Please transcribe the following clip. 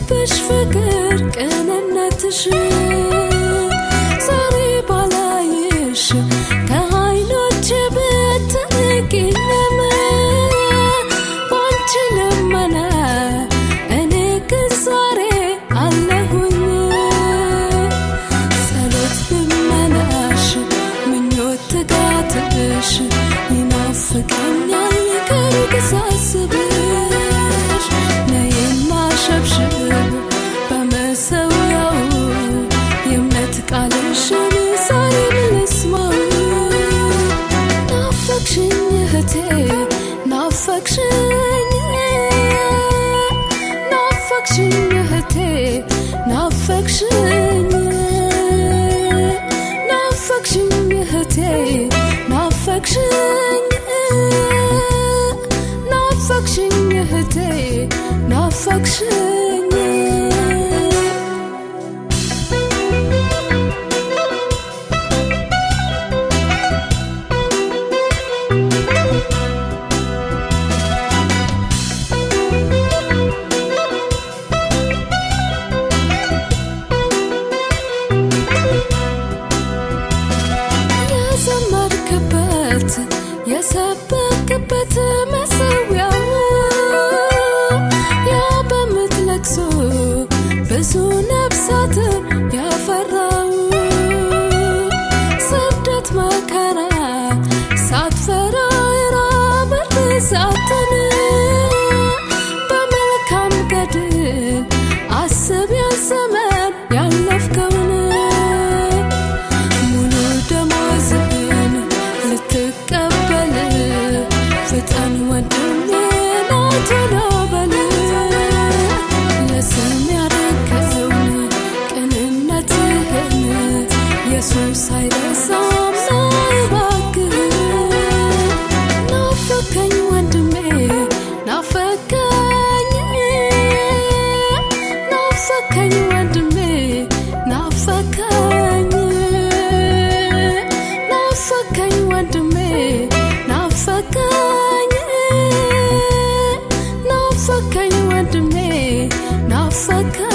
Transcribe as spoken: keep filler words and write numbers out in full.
የልብሽ ፍቅር ቅንነትሽ ዛሬ ባላይሽ ከዓይኖቼ ብትርቂኝም ባንቺ ልመና እኔ ግን ዛሬ አለሁኝ ጸሎት ልመናሽ ምኞት ትጋትሽ ይናፍቀኛል ከሩቅ ሳስብሽ ነይማ ሸብሽብ በመሰዊያው የእምነት ቃልሽን ዛሬ ልስማው ናፈቅሽኝ እህቴ ናፈቅሽኝ ናፈቅሽኝ እህቴ ናፈቅሽኝ ናፈቅሽኝ እህቴ ናፈቅሽኝ ናፈቅሽኝ እህቴ ናፈቅሽኝ የዘመርክበት የሰበክበት መሰዊያው ያ በምትለቅሱ ብዙ ነፍሳትን ያፈራው ስደት መከራ ሳትፈራ ራብ ብዛትን በመልካም ገድል አስብ ያን ዘመን ያለፍከውን ሙሉ ደመወዝህን ልትቀበል ፍጠን ወንድሜ ና ቶሎ በል ለስም ያደረግከውን ቅንነትህን ኢየሱስ አይረሳም ና እባክህ ናፈቀኝ ወንድሜ ናፈቀኝ ናፈቀኝ ወንድሜ ናፈቀኝ ናፈቀኝ ወንድሜ ናፈቀኝ ናፈቀኝ ወንድሜ ናፈቀኝ